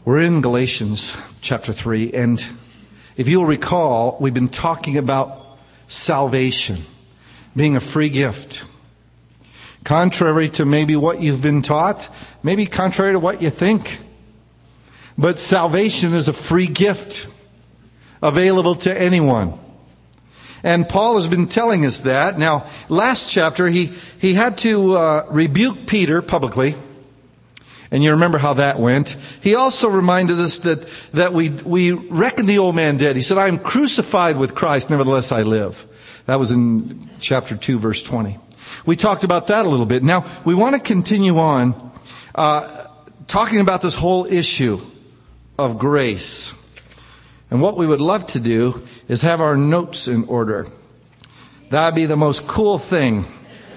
We're in Galatians chapter 3, and if you'll recall, we've been talking about salvation being a free gift. Contrary to maybe what you've been taught, maybe contrary to what you think. But salvation is a free gift available to anyone. And Paul has been telling us that. Now, last chapter, he had to rebuke Peter publicly. And you remember how that went. He also reminded us that we reckon the old man dead. He said, I am crucified with Christ, nevertheless I live. That was in chapter 2, verse 20. We talked about that a little bit. Now, we want to continue on talking about this whole issue of grace. And what we would love to do is have our notes in order. That'd be the most cool thing.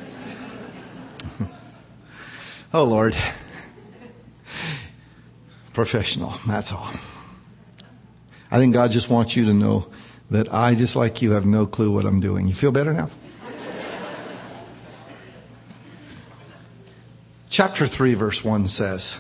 Oh, Lord. Professional, that's all. I think God just wants you to know that I, just like you, have no clue what I'm doing. You feel better now? Chapter 3, verse 1 says,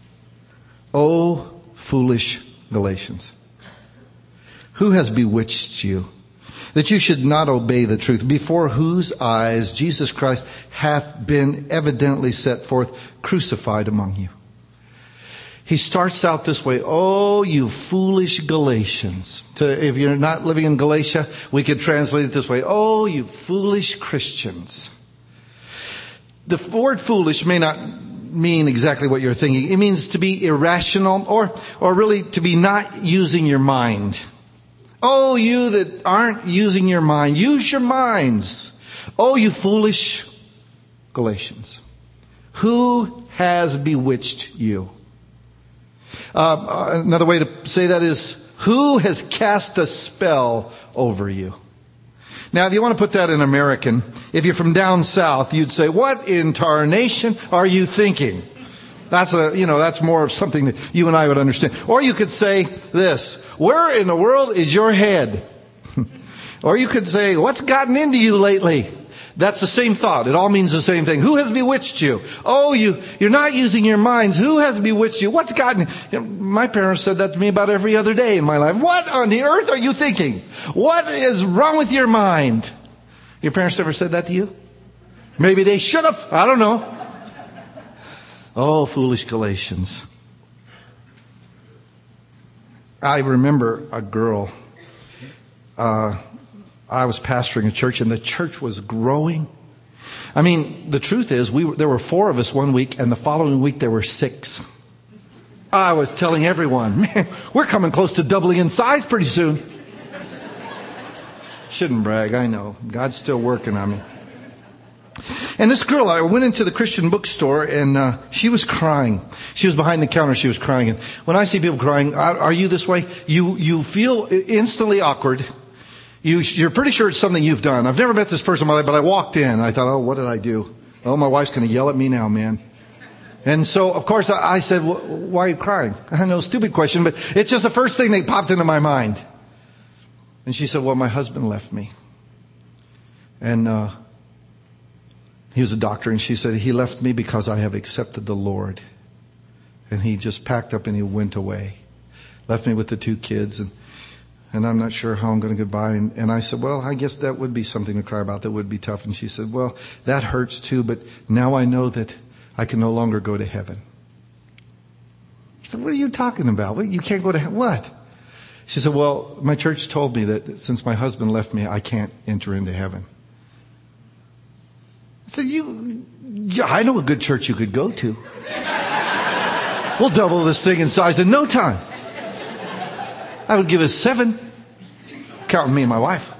O foolish Galatians, who has bewitched you, that you should not obey the truth, before whose eyes Jesus Christ hath been evidently set forth, crucified among you? He starts out this way, oh, you foolish Galatians. If you're not living in Galatia, we could translate it this way, oh, you foolish Christians. The word foolish may not mean exactly what you're thinking. It means to be irrational or really to be not using your mind. Oh, you that aren't using your mind, use your minds. Oh, you foolish Galatians. Who has bewitched you? Another way to say that is, who has cast a spell over you? Now, if you want to put that in American, if you're from down south, you'd say, what in tarnation are you thinking? That's more of something that you and I would understand. Or you could say this, where in the world is your head? Or you could say, what's gotten into you lately? That's the same thought. It all means the same thing. Who has bewitched you? Oh, you're not using your minds. Who has bewitched you? What's gotten... My parents said that to me about every other day in my life. What on the earth are you thinking? What is wrong with your mind? Your parents ever said that to you? Maybe they should have. I don't know. Oh, foolish Galatians. I remember a girl... I was pastoring a church, and the church was growing. I mean, the truth is, there were 4 of us one week, and the following week there were 6. I was telling everyone, man, we're coming close to doubling in size pretty soon. Shouldn't brag, I know. God's still working on me. And this girl, I went into the Christian bookstore, and she was crying. She was behind the counter, she was crying. And when I see people crying, are you this way? You feel instantly awkward. You're pretty sure it's something you've done. I've never met this person in my life, but I walked in. I thought, oh, what did I do? Oh, my wife's going to yell at me now, man. And so, of course, I said, why are you crying? I know, stupid question, but it's just the first thing that popped into my mind. And she said, well, my husband left me. And he was a doctor, and she said, he left me because I have accepted the Lord. And he just packed up and he went away. Left me with the 2 kids, and I'm not sure how I'm going to get by. And I said, well, I guess that would be something to cry about. That would be tough. And she said, well, that hurts too, but now I know that I can no longer go to heaven. I said, what are you talking about? You can't go to heaven. What? She said, well, my church told me that since my husband left me, I can't enter into heaven. I said, I know a good church you could go to. We'll double this thing in size in no time. I would give us 7, counting me and my wife.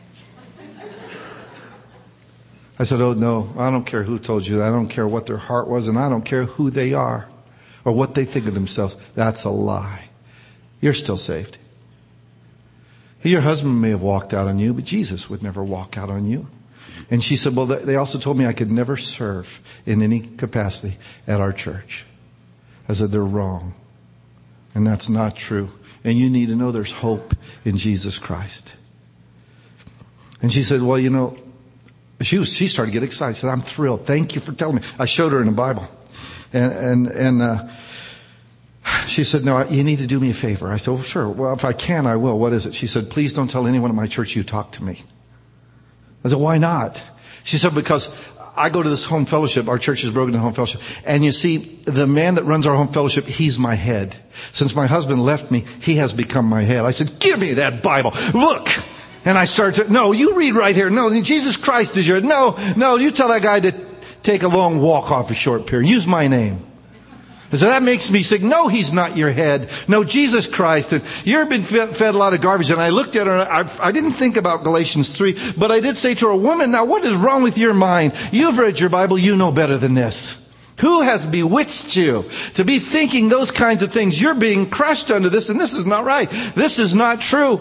I said, oh no, I don't care who told you that. I don't care what their heart was, and I don't care who they are or what they think of themselves. That's a lie. You're still saved. Your husband may have walked out on you, but Jesus would never walk out on you. And she said, well, they also told me I could never serve in any capacity at our church. I said, they're wrong. And that's not true. And you need to know there's hope in Jesus Christ. And she said, well, she started to get excited. She said, I'm thrilled. Thank you for telling me. I showed her in the Bible. And She said, no, you need to do me a favor. I said, well, sure. Well, if I can, I will. What is it? She said, please don't tell anyone at my church you talked to me. I said, why not? She said, because I go to this home fellowship. Our church is broken to home fellowship. And you see, the man that runs our home fellowship, he's my head. Since my husband left me, he has become my head. I said, give me that Bible. Look. And I started to, no, you read right here. No, Jesus Christ is your, no, you tell that guy to take a long walk off a short pier. Use my name. So that makes me sick. No, he's not your head. No, Jesus Christ. And you've been fed a lot of garbage. And I looked at her and I didn't think about Galatians 3, but I did say to her, woman, now what is wrong with your mind? You've read your Bible. You know better than this. Who has bewitched you to be thinking those kinds of things? You're being crushed under this, and this is not right. This is not true.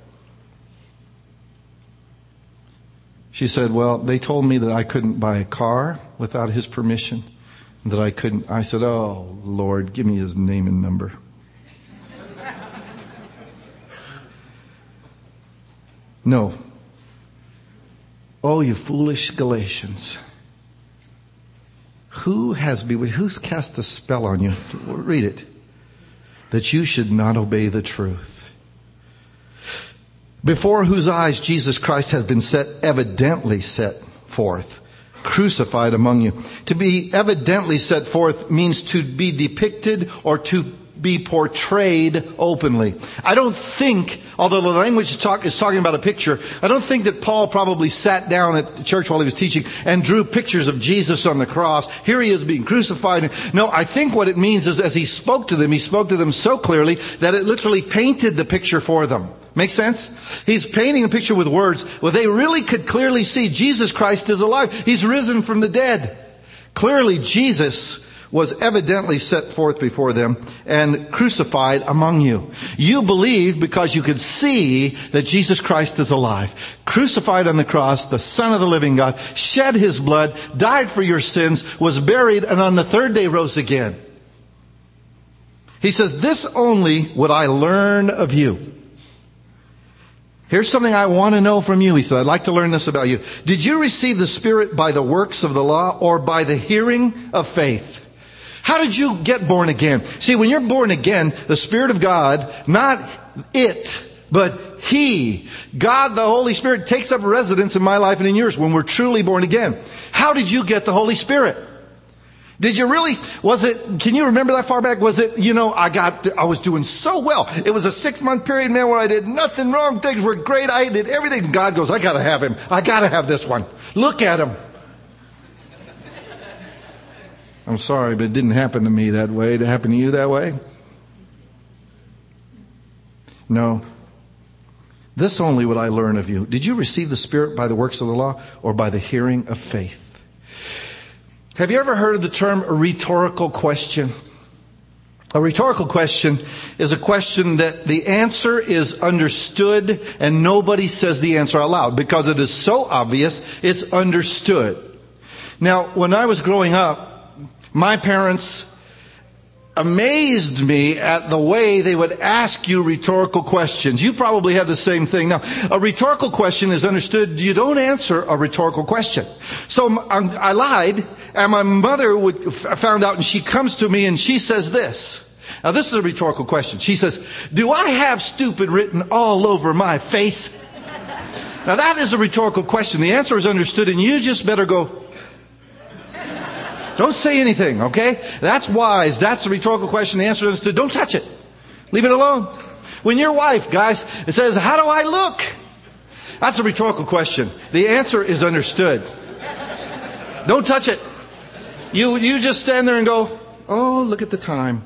She said, well, they told me that I couldn't buy a car without his permission. That I couldn't. I said, oh, Lord, give me his name and number. No. Oh, you foolish Galatians. Who's cast a spell on you? Read it. That you should not obey the truth. Before whose eyes Jesus Christ has been evidently set forth, crucified among you. To be evidently set forth means to be depicted or to be portrayed openly. I don't think, although the language is talking about a picture, I don't think that Paul probably sat down at the church while he was teaching and drew pictures of Jesus on the cross. Here he is being crucified. No, I think what it means is as he spoke to them so clearly that it literally painted the picture for them. Make sense? He's painting a picture with words. Well, they really could clearly see Jesus Christ is alive. He's risen from the dead. Clearly, Jesus was evidently set forth before them and crucified among you. You believe because you could see that Jesus Christ is alive. Crucified on the cross, the Son of the living God, shed his blood, died for your sins, was buried, and on the third day rose again. He says, this only would I learn of you. Here's something I want to know from you. He said, I'd like to learn this about you. Did you receive the Spirit by the works of the law or by the hearing of faith? How did you get born again? See, when you're born again, the Spirit of God, not it, but He, God the Holy Spirit, takes up residence in my life and in yours when we're truly born again. How did you get the Holy Spirit? Did you really, can you remember that far back? Was it, I was doing so well. It was a 6-month period, man, where I did nothing wrong. Things were great. I did everything. God goes, I gotta have him. I gotta have this one. Look at him. I'm sorry, but it didn't happen to me that way. Did it happen to you that way? No. This only would I learn of you. Did you receive the Spirit by the works of the law or by the hearing of faith? Have you ever heard of the term a rhetorical question? A rhetorical question is a question that the answer is understood and nobody says the answer out loud because it is so obvious it's understood. Now, when I was growing up, my parents amazed me at the way they would ask you rhetorical questions. You probably had the same thing. Now, a rhetorical question is understood. You don't answer a rhetorical question. So I lied, and my mother found out, and she comes to me and she says this. Now, this is a rhetorical question. She says, do I have stupid written all over my face? Now, that is a rhetorical question. The answer is understood, and you just better go, don't say anything, okay? That's wise. That's a rhetorical question. The answer is understood. Don't touch it. Leave it alone. When your wife, guys, says, how do I look? That's a rhetorical question. The answer is understood. Don't touch it. You just stand there and go, oh, look at the time.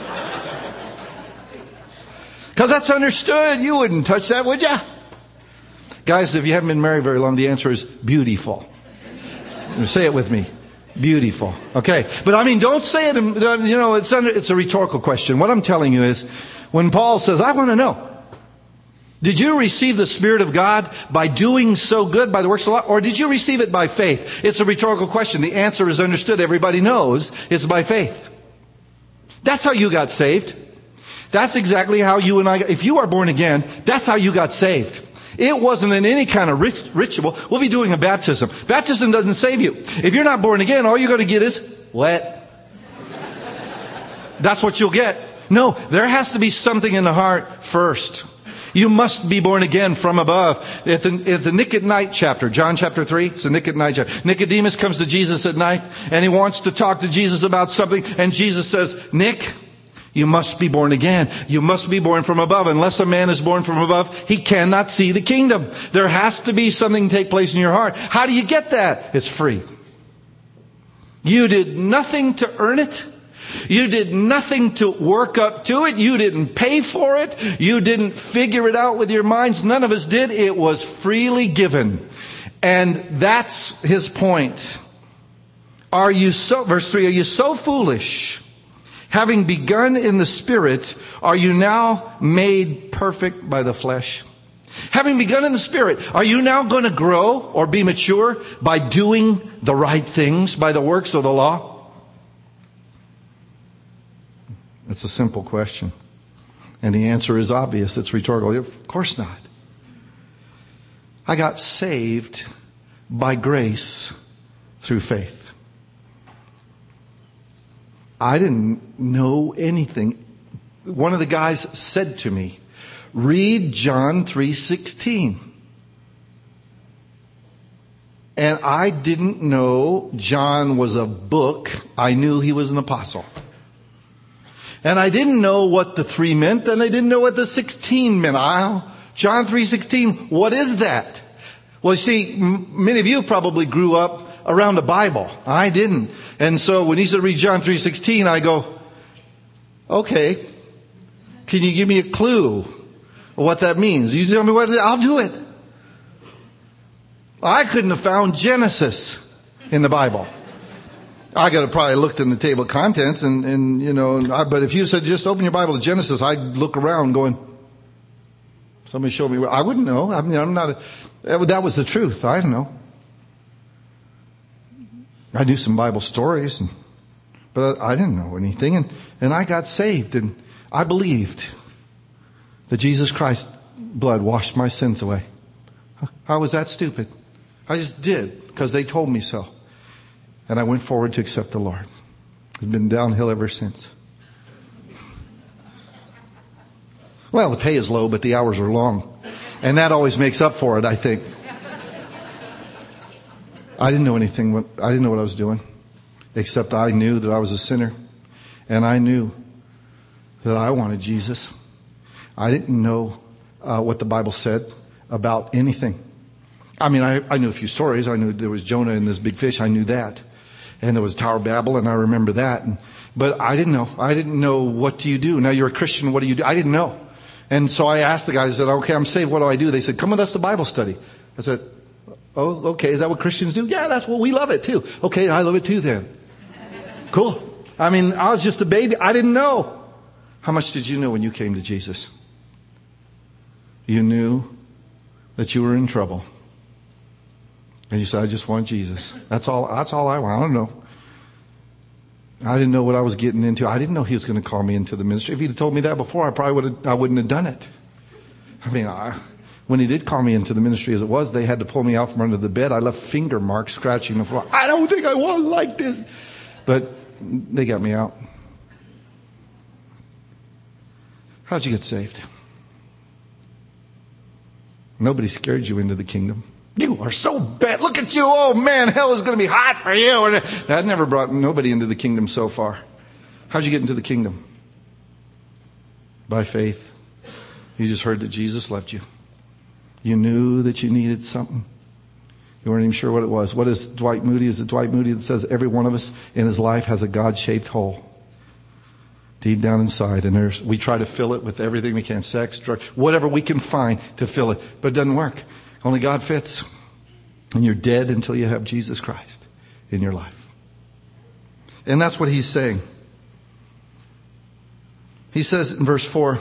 Because that's understood. You wouldn't touch that, would you? Guys, if you haven't been married very long, the answer is beautiful. Say it with me. Beautiful. Okay. But I mean, don't say it, it's a rhetorical question. What I'm telling you is, when Paul says, I want to know, did you receive the Spirit of God by doing so good by the works of the law? Or did you receive it by faith? It's a rhetorical question. The answer is understood. Everybody knows it's by faith. That's how you got saved. That's exactly how you and I, if you are born again, that's how you got saved. It wasn't in any kind of ritual. We'll be doing a baptism. Baptism doesn't save you. If you're not born again, all you're going to get is wet. That's what you'll get. No, there has to be something in the heart first. You must be born again from above. At the Nick at Night chapter, John chapter 3, it's the Nick at Night chapter. Nicodemus comes to Jesus at night and he wants to talk to Jesus about something. And Jesus says, Nick, you must be born again. You must be born from above. Unless a man is born from above, he cannot see the kingdom. There has to be something take place in your heart. How do you get that? It's free. You did nothing to earn it. You did nothing to work up to it. You didn't pay for it. You didn't figure it out with your minds. None of us did. It was freely given. And that's his point. Verse 3, are you so foolish? Having begun in the Spirit, are you now made perfect by the flesh? Having begun in the Spirit, are you now going to grow or be mature by doing the right things, by the works of the law? It's a simple question. And the answer is obvious. It's rhetorical. Of course not. I got saved by grace through faith. I didn't know anything. One of the guys said to me, read John 3:16. And I didn't know John was a book. I knew he was an apostle. And I didn't know what the 3 meant, and I didn't know what the 16 meant. John 3:16, what is that? Well, you see, many of you probably grew up around the Bible. I didn't. And so when he said read John 3:16, I go, okay, can you give me a clue of what that means? You tell me what it is, I'll do it. I couldn't have found Genesis in the Bible. I could have probably looked in the table of contents but if you said just open your Bible to Genesis, I'd look around going, somebody showed me where. I wouldn't know. I mean, that was the truth. I don't know. I knew some Bible stories, but I didn't know anything. And I got saved, and I believed that Jesus Christ's blood washed my sins away. How was that stupid? I just did because they told me so. And I went forward to accept the Lord. It's been downhill ever since. Well, the pay is low, but the hours are long. And that always makes up for it, I think. I didn't know anything. I didn't know what I was doing. Except I knew that I was a sinner. And I knew that I wanted Jesus. I didn't know what the Bible said about anything. I mean, I knew a few stories. I knew there was Jonah and this big fish. I knew that. And there was Tower of Babel, and I remember that. But I didn't know. I didn't know, what do you do? Now you're a Christian, what do you do? I didn't know. And so I asked the guys, I said, okay, I'm saved, what do I do? They said, come with us to Bible study. I said, oh, okay, is that what Christians do? Yeah, that's what we love it too. Okay, I love it too then. Cool. I mean, I was just a baby. I didn't know. How much did you know when you came to Jesus? You knew that you were in trouble. And you said, I just want Jesus. That's all I want. I don't know. I didn't know what I was getting into. I didn't know he was going to call me into the ministry. If he'd have told me that before, I wouldn't have done it. I mean, when he did call me into the ministry as it was, they had to pull me out from under the bed. I left finger marks scratching the floor. I don't think I want to like this. But they got me out. How'd you get saved? Nobody scared you into the kingdom. You are so bad. Look at you. Oh man, hell is going to be hot for you. That never brought nobody into the kingdom so far. How'd you get into the kingdom? By faith. You just heard that Jesus loved you. You knew that you needed something. You weren't even sure what it was. What is Dwight Moody? Is it Dwight Moody that says every one of us in his life has a God-shaped hole deep down inside, and we try to fill it with everything we can, sex, drugs, whatever we can find to fill it, but it doesn't work. Only God fits. And you're dead until you have Jesus Christ in your life. And that's what he's saying. He says in verse 4,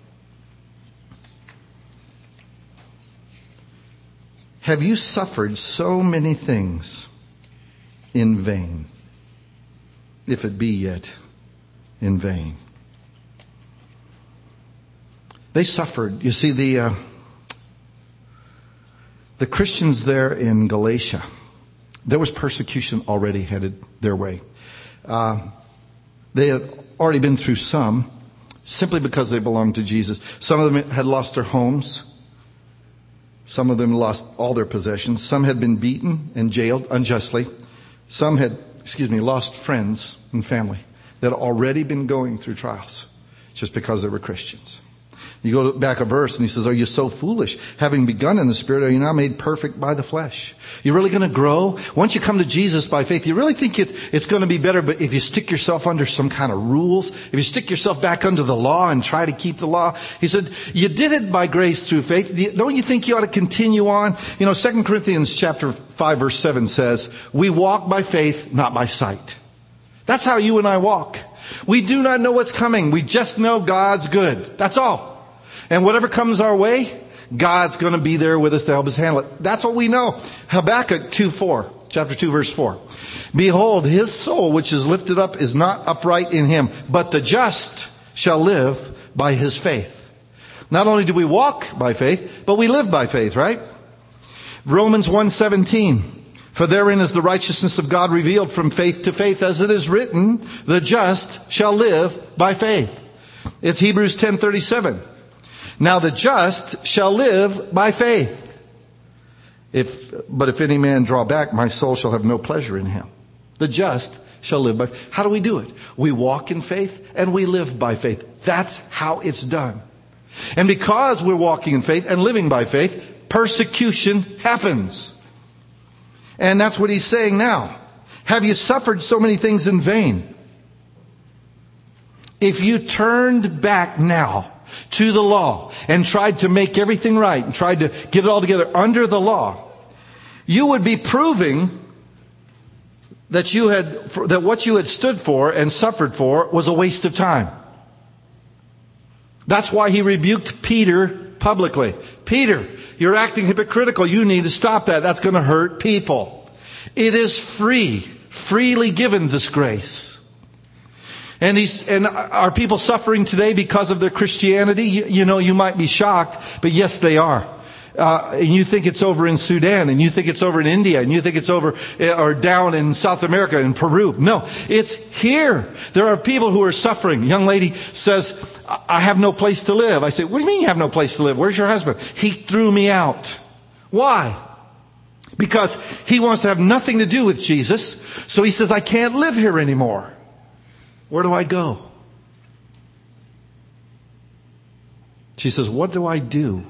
have you suffered so many things in vain, if it be yet in vain? They suffered. You see, the Christians there in Galatia, there was persecution already headed their way. They had already been through some, simply because they belonged to Jesus. Some of them had lost their homes. Some of them lost all their possessions. Some had been beaten and jailed unjustly. Some had, lost friends and family that had already been going through trials just because they were Christians. You go back a verse and he says, are you so foolish? Having begun in the Spirit, are you now made perfect by the flesh? You're really going to grow? Once you come to Jesus by faith, you really think it's going to be better, but if you stick yourself under some kind of rules, if you stick yourself back under the law and try to keep the law, he said, you did it by grace through faith. Don't you think you ought to continue on? 2 Corinthians chapter 5 verse 7 says, we walk by faith, not by sight. That's how you and I walk. We do not know what's coming. We just know God's good. That's all. And whatever comes our way, God's going to be there with us to help us handle it. That's what we know. Habakkuk 2:4, chapter 2, verse 4. Behold, his soul which is lifted up is not upright in him, but the just shall live by his faith. Not only do we walk by faith, but we live by faith, right? Romans 1:17. For therein is the righteousness of God revealed from faith to faith, as it is written, the just shall live by faith. It's Hebrews 10:37. Now the just shall live by faith. But if any man draw back, my soul shall have no pleasure in him. The just shall live by faith. How do we do it? We walk in faith and we live by faith. That's how it's done. And because we're walking in faith and living by faith, persecution happens. And that's what he's saying now. Have you suffered so many things in vain? If you turned back now to the law and tried to make everything right and tried to get it all together under the law, you would be proving that what you had stood for and suffered for was a waste of time. That's why he rebuked Peter publicly. Peter, you're acting hypocritical. You need to stop that. That's going to hurt people. It is freely given, this grace. And are people suffering today because of their Christianity? You might be shocked, but yes, they are. And you think it's over in Sudan, and you think it's over in India, and you think it's over or down in South America, in Peru. No, it's here. There are people who are suffering. A young lady says, I have no place to live. I say, what do you mean you have no place to live? Where's your husband? He threw me out. Why? Because he wants to have nothing to do with Jesus. So he says, I can't live here anymore. Where do I go? She says, what do I do?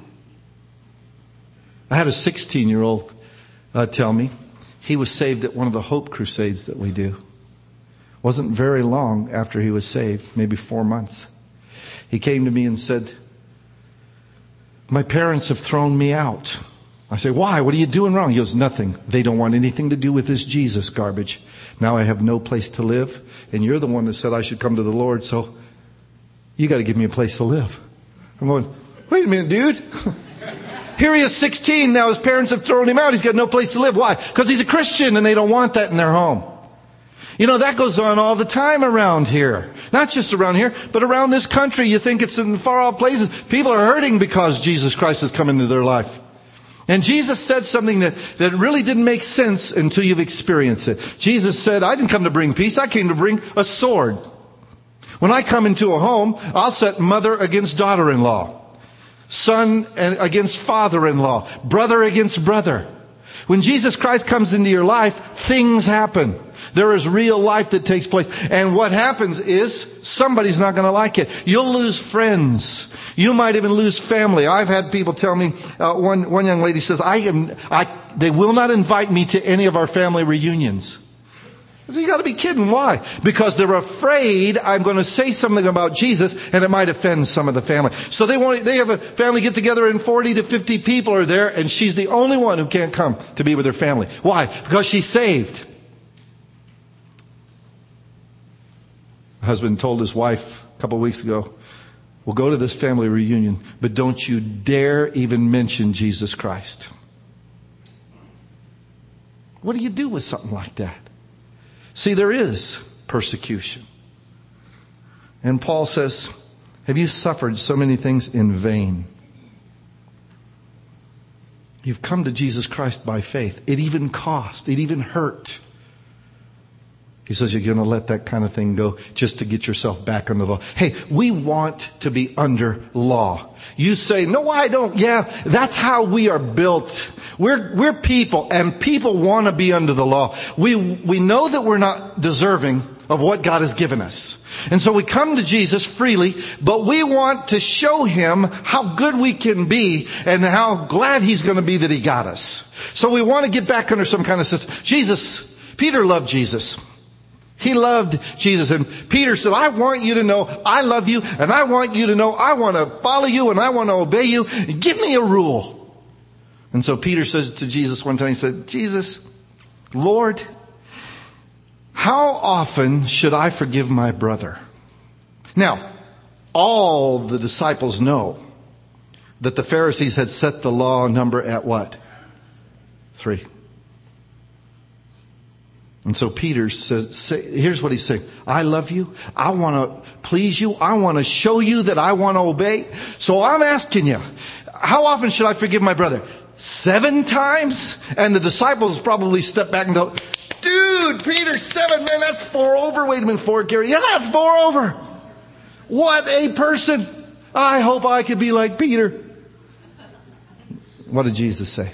I had a 16-year-old tell me he was saved at one of the Hope Crusades that we do. Wasn't very long after he was saved, maybe 4 months. He came to me and said, my parents have thrown me out. I say, why? What are you doing wrong? He goes, nothing. They don't want anything to do with this Jesus garbage. Now I have no place to live. And you're the one that said I should come to the Lord. So you got to give me a place to live. I'm going, wait a minute, dude. Here he is 16. Now his parents have thrown him out. He's got no place to live. Why? Because he's a Christian and they don't want that in their home. That goes on all the time around here. Not just around here, but around this country. You think it's in far off places. People are hurting because Jesus Christ has come into their life. And Jesus said something that really didn't make sense until you've experienced it. Jesus said, I didn't come to bring peace. I came to bring a sword. When I come into a home, I'll set mother against daughter-in-law, son against father-in-law, brother against brother. When Jesus Christ comes into your life, things happen. There is real life that takes place. And what happens is somebody's not going to like it. You'll lose friends. You might even lose family. I've had people tell me, one young lady says, they will not invite me to any of our family reunions. I said, you got to be kidding. Why? Because they're afraid I'm going to say something about Jesus and it might offend some of the family. So they have a family get together and 40 to 50 people are there and she's the only one who can't come to be with her family. Why? Because she's saved. My husband told his wife a couple of weeks ago, we'll go to this family reunion, but don't you dare even mention Jesus Christ. What do you do with something like that? See, there is persecution. And Paul says, have you suffered so many things in vain? You've come to Jesus Christ by faith. It even cost. It even hurt. He says you're going to let that kind of thing go just to get yourself back under the law. Hey, we want to be under law. You say, no, I don't. Yeah, that's how we are built. We're people, and people want to be under the law. We know that we're not deserving of what God has given us. And so we come to Jesus freely, but we want to show Him how good we can be and how glad He's going to be that He got us. So we want to get back under some kind of system. Peter loved Jesus. He loved Jesus. And Peter said, I want you to know I love you, and I want you to know I want to follow you and I want to obey you. Give me a rule. And so Peter says to Jesus one time, he said, Jesus, Lord, how often should I forgive my brother? Now, all the disciples know that the Pharisees had set the law number at what? 3. And so Peter says, here's what he's saying. I love you. I want to please you. I want to show you that I want to obey. So I'm asking you, how often should I forgive my brother? 7 times? And the disciples probably step back and go, dude, Peter, 7, man, that's 4 over. Wait a minute, 4, Gary. Yeah, that's 4 over. What a person. I hope I could be like Peter. What did Jesus say?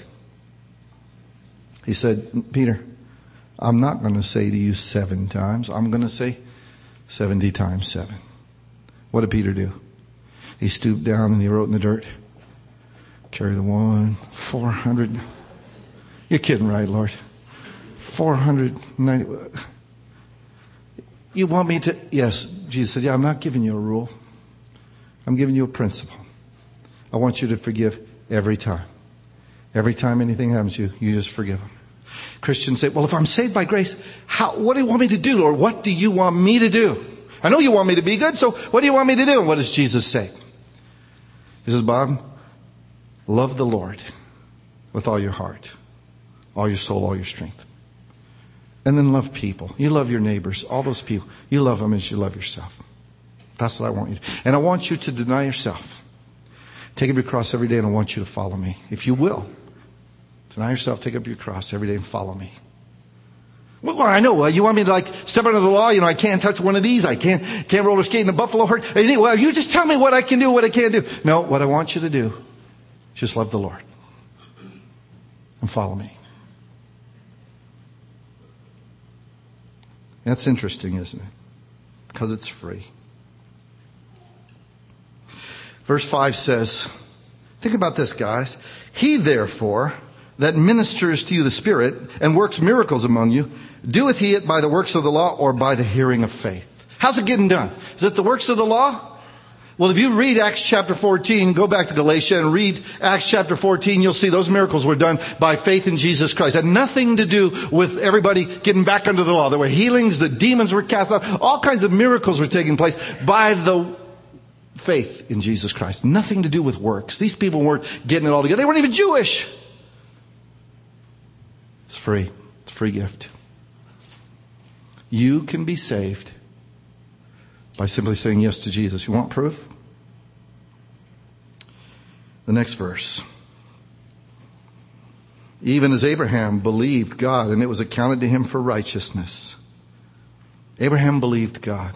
He said, Peter, I'm not going to say to you 7 times. I'm going to say 70 times 7. What did Peter do? He stooped down and he wrote in the dirt, carry the one, 400. You're kidding, right, Lord? 490. You want me to? Yes. Jesus said, yeah, I'm not giving you a rule. I'm giving you a principle. I want you to forgive every time. Every time anything happens to you, you just forgive them. Christians say, well, if I'm saved by grace, what do you want me to do, Lord? What do you want me to do? I know you want me to be good, so what do you want me to do? And what does Jesus say? He says, Bob, love the Lord with all your heart, all your soul, all your strength. And then love people. You love your neighbors, all those people. You love them as you love yourself. That's what I want you to do. And I want you to deny yourself. Take up your cross every day, and I want you to follow me. If you will. Deny yourself, take up your cross every day and follow me. Well, I know. You want me to step under the law? I can't touch one of these. I can't roller skate in a buffalo herd. Well, you just tell me what I can do, what I can't do. No, what I want you to do, just love the Lord. And follow me. That's interesting, isn't it? Because it's free. Verse 5 says, think about this, guys. He therefore that ministers to you the Spirit and works miracles among you, doeth he it by the works of the law or by the hearing of faith? How's it getting done? Is it the works of the law? Well, if you read Acts chapter 14, go back to Galatia and read Acts chapter 14, you'll see those miracles were done by faith in Jesus Christ. It had nothing to do with everybody getting back under the law. There were healings, the demons were cast out, all kinds of miracles were taking place by the faith in Jesus Christ. Nothing to do with works. These people weren't getting it all together. They weren't even Jewish. It's free. It's a free gift. You can be saved by simply saying yes to Jesus. You want proof? The next verse. Even as Abraham believed God, and it was accounted to him for righteousness. Abraham believed God.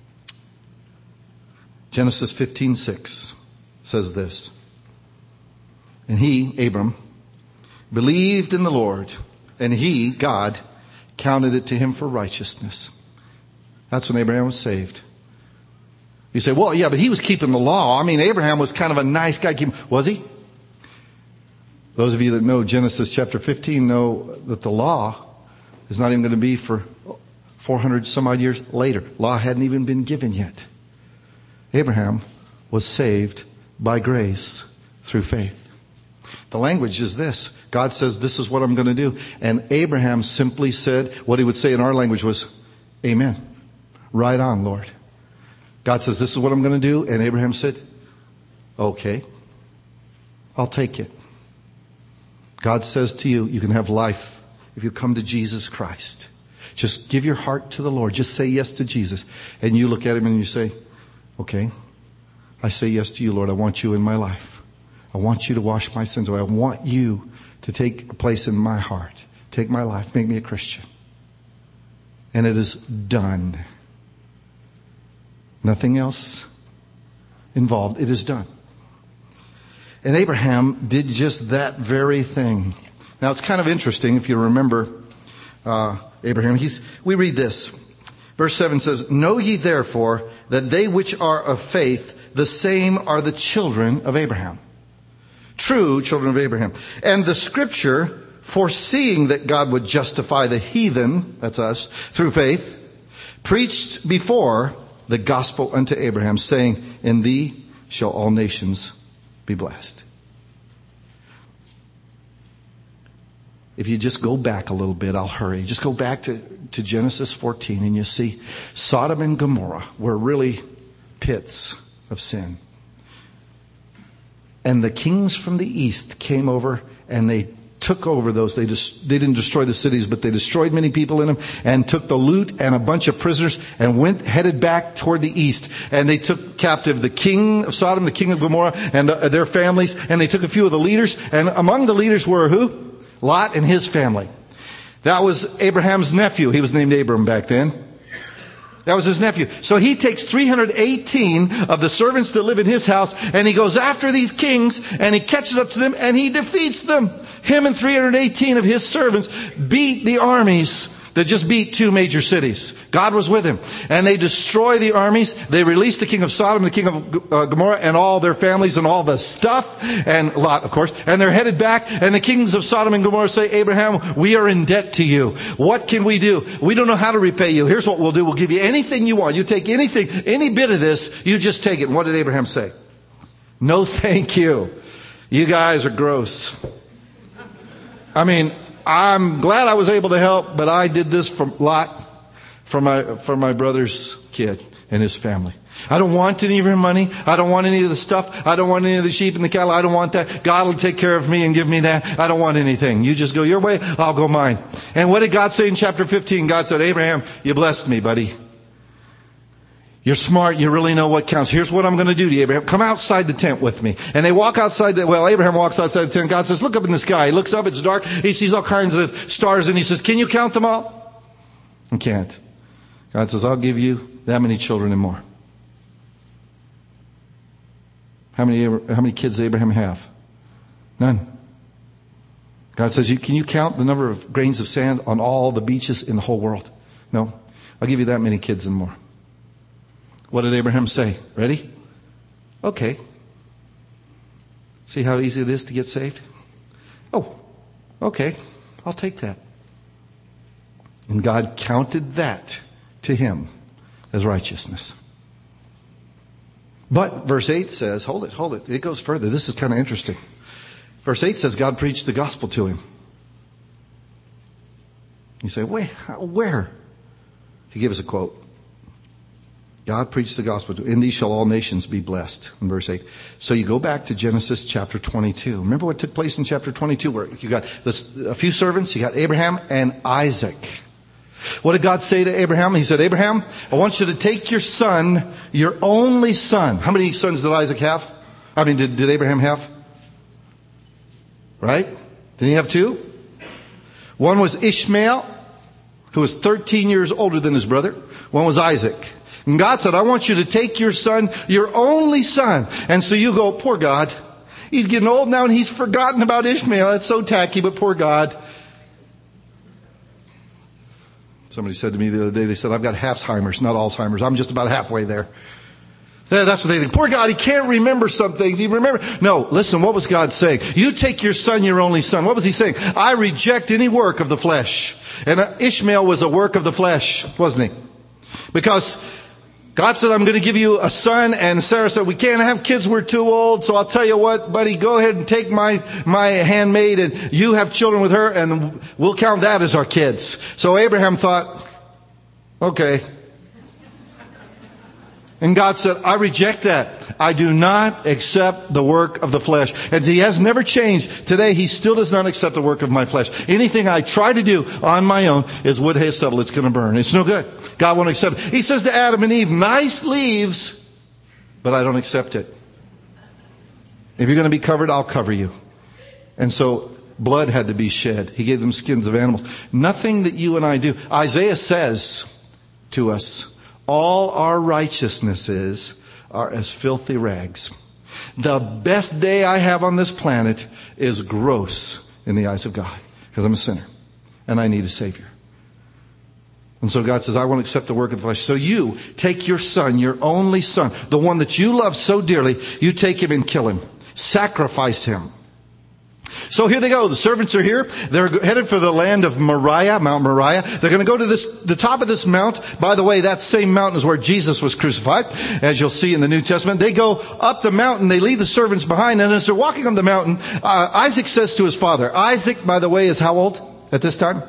Genesis 15:6 says this. And he, Abram, believed in the Lord, and he, God, counted it to him for righteousness. That's when Abraham was saved. You say, well, yeah, but he was keeping the law. I mean, Abraham was kind of a nice guy. Was he? Those of you that know Genesis chapter 15 know that the law is not even going to be for 400 some odd years later. Law hadn't even been given yet. Abraham was saved by grace through faith. The language is this. God says, this is what I'm going to do. And Abraham simply said, what he would say in our language was, amen. Right on, Lord. God says, this is what I'm going to do. And Abraham said, okay, I'll take it. God says to you, you can have life if you come to Jesus Christ. Just give your heart to the Lord. Just say yes to Jesus. And you look at him and you say, okay, I say yes to you, Lord. I want you in my life. I want you to wash my sins away. I want you to take a place in my heart. Take my life. Make me a Christian. and it is done. Nothing else involved. It is done. And Abraham did just that very thing. Now it's kind of interesting if you remember Abraham. We read this. Verse 7 says, "Know ye therefore that they which are of faith, the same are the children of Abraham." True children of Abraham. "And the scripture, foreseeing that God would justify the heathen," that's us, "through faith, preached before the gospel unto Abraham, saying, In thee shall all nations be blessed." If you just go back a little bit, I'll hurry. Just go back to Genesis 14 and you see Sodom and Gomorrah were really pits of sin. And the kings from the east came over and they took over those. They didn't destroy the cities, but they destroyed many people in them and took the loot and a bunch of prisoners and headed back toward the east. And they took captive the king of Sodom, the king of Gomorrah, and their families. And they took a few of the leaders. And among the leaders were who? Lot and his family. That was Abraham's nephew. He was named Abram back then. That was his nephew. So he takes 318 of the servants that live in his house and he goes after these kings and he catches up to them and he defeats them. Him and 318 of his servants beat the armies that just beat 2 major cities. God was with him. And they destroy the armies. They release the king of Sodom, the king of Gomorrah, and all their families and all the stuff. And Lot, of course. And they're headed back. And the kings of Sodom and Gomorrah say, "Abraham, we are in debt to you. What can we do? We don't know how to repay you. Here's what we'll do. We'll give you anything you want. You take anything, any bit of this, you just take it." And what did Abraham say? "No, thank you. You guys are gross. I mean, I'm glad I was able to help, but I did this for Lot, for my brother's kid and his family. I don't want any of your money. I don't want any of the stuff. I don't want any of the sheep and the cattle. I don't want that. God will take care of me and give me that. I don't want anything. You just go your way. I'll go mine." And what did God say in chapter 15? God said, "Abraham, you blessed me, buddy. You're smart. You really know what counts. Here's what I'm going to do to you, Abraham. Come outside the tent with me." And they walk outside Abraham walks outside the tent. God says, "Look up in the sky." He looks up. It's dark. He sees all kinds of stars and he says, "Can you count them all?" He can't. God says, "I'll give you that many children and more." How many kids did Abraham have? None. God says, "Can you count the number of grains of sand on all the beaches in the whole world?" No. "I'll give you that many kids and more." What did Abraham say? Ready? Okay. See how easy it is to get saved? Oh, okay. I'll take that. And God counted that to him as righteousness. But verse 8 says, hold it. It goes further. This is kind of interesting. Verse 8 says God preached the gospel to him. You say, where? He gives a quote. God preached the gospel to him. "In these shall all nations be blessed," in verse 8. So you go back to Genesis chapter 22. Remember what took place in chapter 22 where you got a few servants. You got Abraham and Isaac. What did God say to Abraham? He said, "Abraham, I want you to take your son, your only son." How many sons did Isaac have? Did Abraham have? Right? Didn't he have 2? One was Ishmael, who was 13 years older than his brother. One was Isaac. And God said, "I want you to take your son, your only son." And so you go, "Poor God. He's getting old now and he's forgotten about Ishmael. That's so tacky, but poor God." Somebody said to me the other day, they said, "I've got Alzheimer's, not Alzheimer's. I'm just about halfway there." That's what they think. Poor God, he can't remember some things. No, listen, what was God saying? You take your son, your only son. What was he saying? I reject any work of the flesh. And Ishmael was a work of the flesh, wasn't he? Because God said, "I'm going to give you a son," and Sarah said, "We can't have kids, we're too old, so I'll tell you what, buddy, go ahead and take my handmaid and you have children with her and we'll count that as our kids." So Abraham thought, okay. And God said, "I reject that. I do not accept the work of the flesh." And he has never changed. Today, he still does not accept the work of my flesh. Anything I try to do on my own is wood, hay, stubble. It's going to burn. It's no good. God won't accept it. He says to Adam and Eve, "Nice leaves, but I don't accept it. If you're going to be covered, I'll cover you." And so Blood had to be shed. He gave them skins of animals. Nothing that you and I do. Isaiah says to us, all our righteousnesses are as filthy rags. The best day I have on this planet is gross in the eyes of God, because I'm a sinner and I need a Savior. And so God says, I won't accept the work of the flesh. So you take your son, your only son, the one that you love so dearly, you take him and kill him. Sacrifice him. So here they go. The servants are here. They're headed for the land of Moriah, Mount Moriah. They're going to go to the top of this mount. By the way, that same mountain is where Jesus was crucified, as you'll see in the New Testament. They go up the mountain. They leave the servants behind. And as they're walking up the mountain, Isaac says to his father, Isaac, by the way, is how old at this time?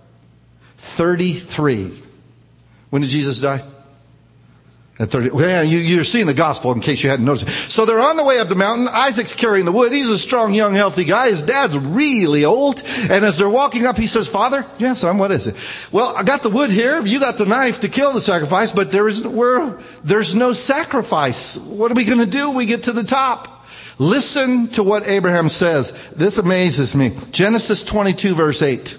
33. When did Jesus die? At 30. Yeah, you're seeing the gospel in case you hadn't noticed it. So they're on the way up the mountain. Isaac's carrying the wood. He's a strong, young, healthy guy. His dad's really old. And as they're walking up, he says, Father, yeah, son, what is it? Well, I got the wood here. You got the knife to kill the sacrifice, but there's no sacrifice. What are we going to do? We get to the top. Listen to what Abraham says. This amazes me. Genesis 22, verse 8.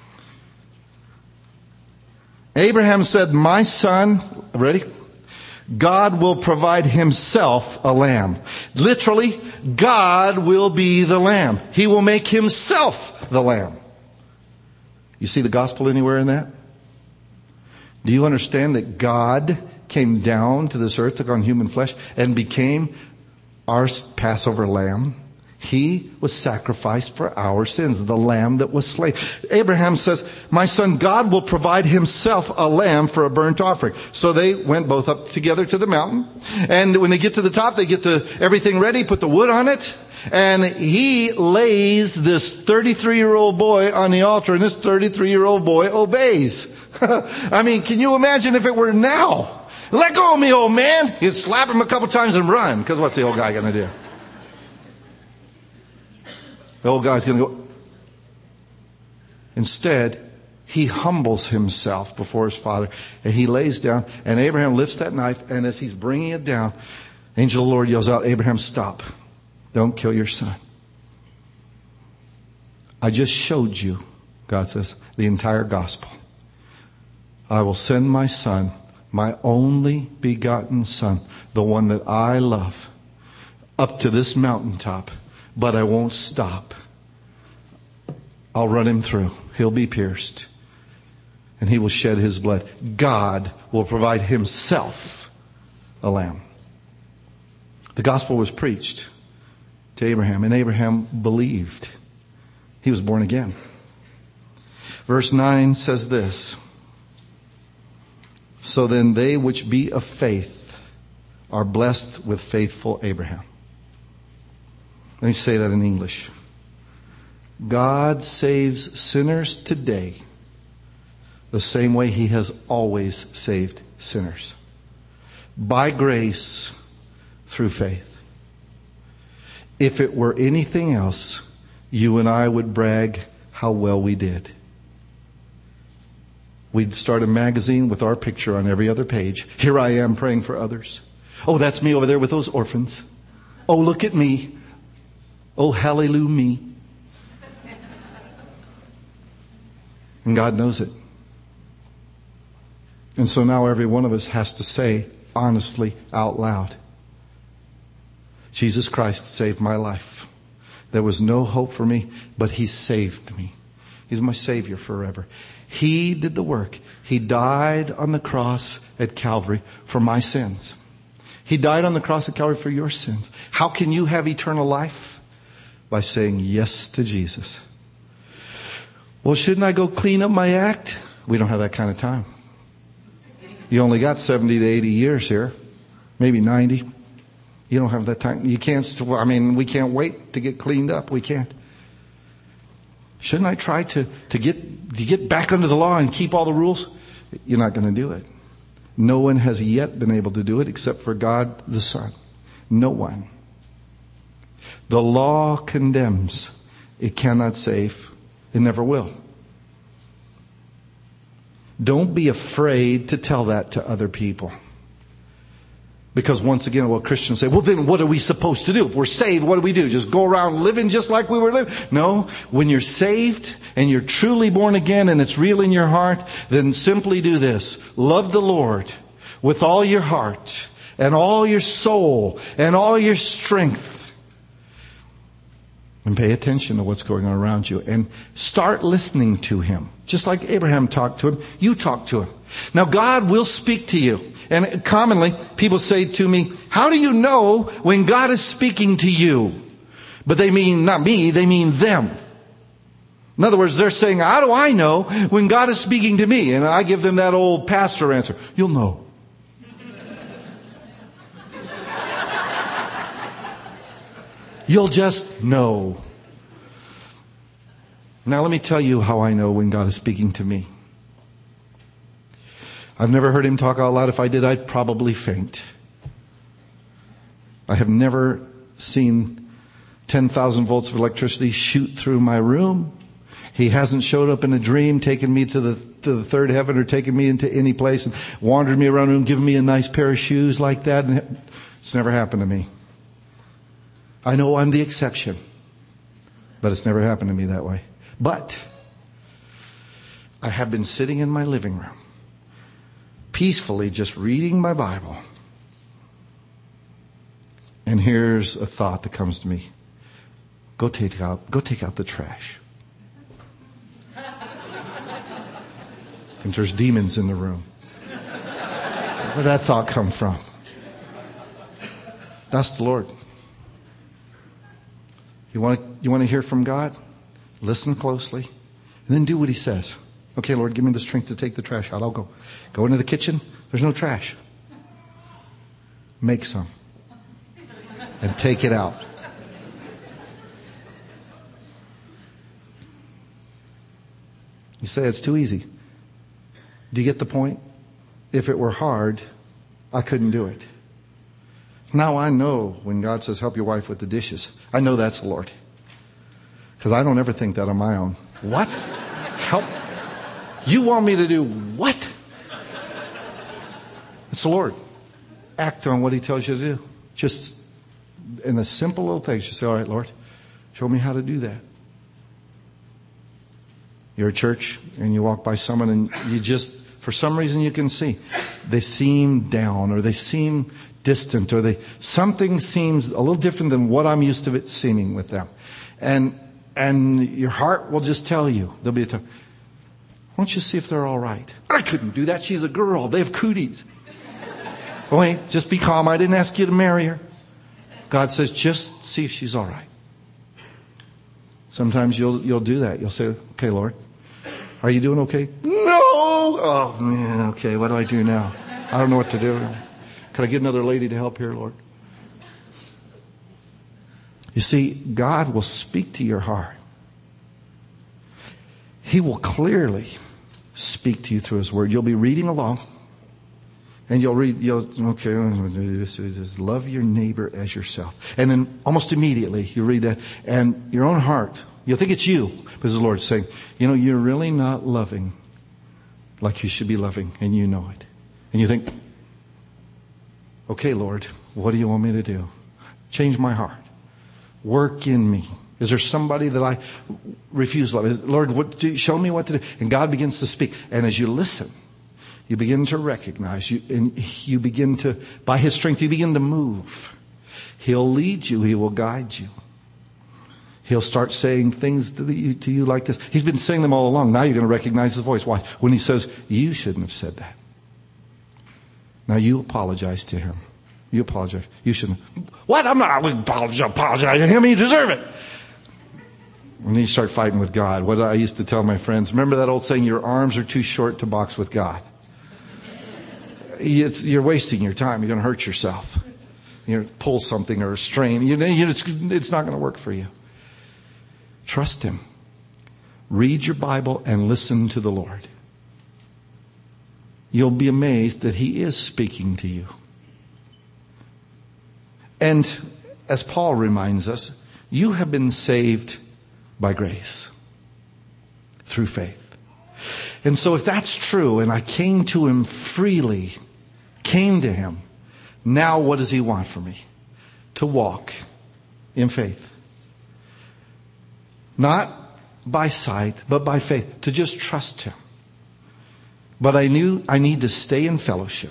Abraham said, my son, ready? God will provide himself a lamb. Literally, God will be the lamb. He will make himself the lamb. You see the gospel anywhere in that? Do you understand that God came down to this earth, took on human flesh, and became our Passover lamb? He was sacrificed for our sins, the lamb that was slain. Abraham says, my son, God will provide himself a lamb for a burnt offering. So they went both up together to the mountain. And when they get to the top, they get everything ready, put the wood on it. And he lays this 33-year-old boy on the altar, and this 33-year-old boy obeys. I mean, can you imagine if it were now? Let go of me, old man. You'd slap him a couple times and run, because what's the old guy going to do? The old guy's going to go. Instead, he humbles himself before his father, and he lays down, and Abraham lifts that knife, and as he's bringing it down, angel of the Lord yells out, Abraham, stop. Don't kill your son. I just showed you, God says, the entire gospel. I will send my son, my only begotten son, the one that I love, up to this mountaintop. But I won't stop. I'll run him through. He'll be pierced. And he will shed his blood. God will provide himself a lamb. The gospel was preached to Abraham, and Abraham believed. He was born again. Verse 9 says this. So then they which be of faith are blessed with faithful Abraham. Let me say that in English. God saves sinners today the same way he has always saved sinners. By grace, through faith. If it were anything else, you and I would brag how well we did. We'd start a magazine with our picture on every other page. Here I am praying for others. Oh, that's me over there with those orphans. Oh, look at me. Oh, hallelujah me. And God knows it. And so now every one of us has to say honestly out loud, Jesus Christ saved my life. There was no hope for me, but he saved me. He's my Savior forever. He did the work. He died on the cross at Calvary for my sins. He died on the cross at Calvary for your sins. How can you have eternal life? By saying yes to Jesus. Well, shouldn't I go clean up my act? We don't have that kind of time. You only got 70 to 80 years here. Maybe 90. You don't have that time. You can't, we can't wait to get cleaned up. We can't. Shouldn't I try to get back under the law and keep all the rules? You're not going to do it. No one has yet been able to do it except for God the Son. No one. The law condemns. It cannot save. It never will. Don't be afraid to tell that to other people. Because once again, what Christians say, well then what are we supposed to do? If we're saved, what do we do? Just go around living just like we were living? No, when you're saved and you're truly born again and it's real in your heart, then simply do this. Love the Lord with all your heart and all your soul and all your strength. And pay attention to what's going on around you. And start listening to Him. Just like Abraham talked to Him, you talk to Him. Now God will speak to you. And commonly, people say to me, how do you know when God is speaking to you? But they mean not me, they mean them. In other words, they're saying, how do I know when God is speaking to me? And I give them that old pastor answer. You'll know. You'll just know. Now let me tell you how I know when God is speaking to me. I've never heard Him talk out loud. If I did, I'd probably faint. I have never seen 10,000 volts of electricity shoot through my room. He hasn't showed up in a dream, taken me to the third heaven or taken me into any place and wandered me around and given me a nice pair of shoes like that. And it's never happened to me. I know I'm the exception, but it's never happened to me that way. But I have been sitting in my living room, peacefully just reading my Bible. And here's a thought that comes to me. Go take out the trash. I think there's demons in the room. Where'd that thought come from? That's the Lord. You want to hear from God? Listen closely. And then do what He says. Okay, Lord, give me the strength to take the trash out. I'll go. Go into the kitchen. There's no trash. Make some. And take it out. You say it's too easy. Do you get the point? If it were hard, I couldn't do it. Now I know when God says, help your wife with the dishes, I know that's the Lord. Because I don't ever think that on my own. What? Help? You want me to do what? It's the Lord. Act on what He tells you to do. Just in the simple little things. You say, all right, Lord, show me how to do that. You're at church and you walk by someone and you just, for some reason you can see, they seem down or they seem distant or something seems a little different than what I'm used to it seeming with them. And your heart will just tell you. There'll be a time. Why don't you see if they're all right? I couldn't do that. She's a girl. They have cooties. Wait, just be calm. I didn't ask you to marry her. God says, just see if she's all right. Sometimes you'll do that. You'll say, okay, Lord, are you doing okay? No. Oh man. Okay. What do I do now? I don't know what to do. Can I get another lady to help here, Lord? You see, God will speak to your heart. He will clearly speak to you through His Word. You'll be reading along. And just love your neighbor as yourself. And then almost immediately you read that. And your own heart, you'll think it's you. But the Lord's saying, you're really not loving like you should be loving. And you know it. And you think, okay, Lord, what do you want me to do? Change my heart. Work in me. Is there somebody that I refuse to love? Lord, show me what to do. And God begins to speak. And as you listen, you begin to recognize, you begin to, by His strength, you begin to move. He'll lead you. He will guide you. He'll start saying things to you like this. He's been saying them all along. Now you're going to recognize His voice. Watch. When He says, you shouldn't have said that. Now you apologize to Him. You apologize. You shouldn't. What? I'm not apologizing to Him. You deserve it. And then you start fighting with God. What I used to tell my friends, remember that old saying, your arms are too short to box with God. You're wasting your time. You're going to hurt yourself. You pull something or strain. It's not going to work for you. Trust Him. Read your Bible and listen to the Lord. You'll be amazed that He is speaking to you. And as Paul reminds us, you have been saved by grace through faith. And so if that's true, and I came to Him freely, came to Him, Now what does He want from me? To walk in faith. Not by sight, but by faith. To just trust Him. But I knew I need to stay in fellowship.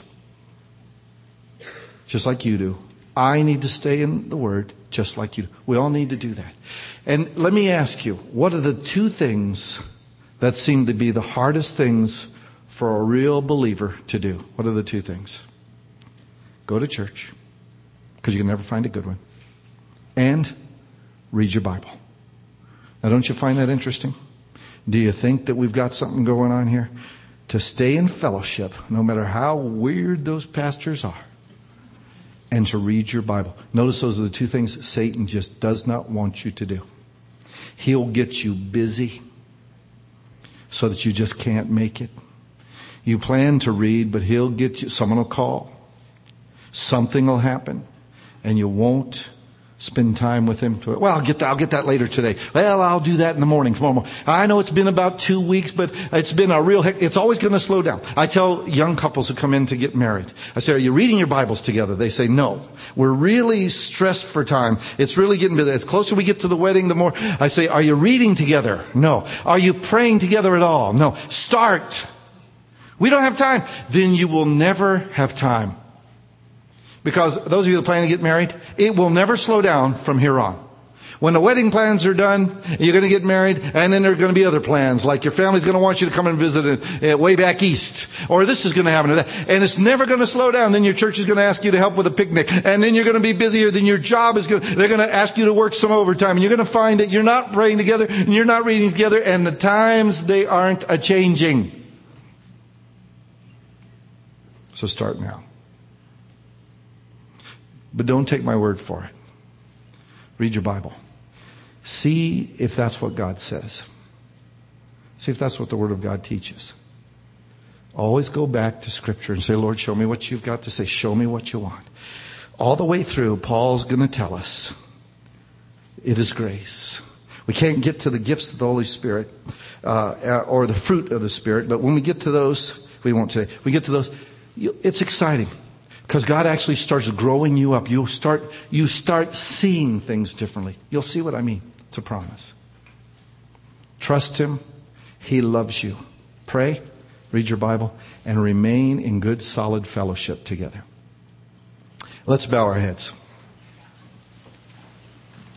Just like you do. I need to stay in the Word just like you do. We all need to do that. And let me ask you, what are the two things that seem to be the hardest things for a real believer to do? What are the two things? Go to church, because you can never find a good one. And read your Bible. Now, don't you find that interesting? Do you think that we've got something going on here? To stay in fellowship, no matter how weird those pastors are. And to read your Bible. Notice those are the two things Satan just does not want you to do. He'll get you busy so that you just can't make it. You plan to read, but he'll get you, someone will call. Something will happen. And you won't spend time with him. Well, I'll get that later today. Well, I'll do that in the morning, tomorrow morning. I know it's been about 2 weeks, but it's been a real heck. It's always going to slow down. I tell young couples who come in to get married, I say, are you reading your Bibles together? They say, no. We're really stressed for time. It's really getting busy. It's closer we get to the wedding, the more. I say, are you reading together? No. Are you praying together at all? No. Start. We don't have time. Then you will never have time. Because those of you that plan to get married, it will never slow down from here on. When the wedding plans are done, you're going to get married, and then there are going to be other plans, like your family's going to want you to come and visit way back east, or this is going to happen, and it's never going to slow down. Then your church is going to ask you to help with a picnic, and then you're going to be busier. Then your job is they're going to ask you to work some overtime, and you're going to find that you're not praying together, and you're not reading together, and the times, they aren't a-changing. So start now. But don't take my word for it. Read your Bible. See if that's what God says. See if that's what the Word of God teaches. Always go back to Scripture and say, Lord, show me what you've got to say. Show me what you want. All the way through, Paul's going to tell us it is grace. We can't get to the gifts of the Holy Spirit or the fruit of the Spirit, but when we get to those, we won't today. We get to those, it's exciting. Because God actually starts growing you up. You start seeing things differently. You'll see what I mean. It's a promise. Trust Him. He loves you. Pray, read your Bible, and remain in good, solid fellowship together. Let's bow our heads.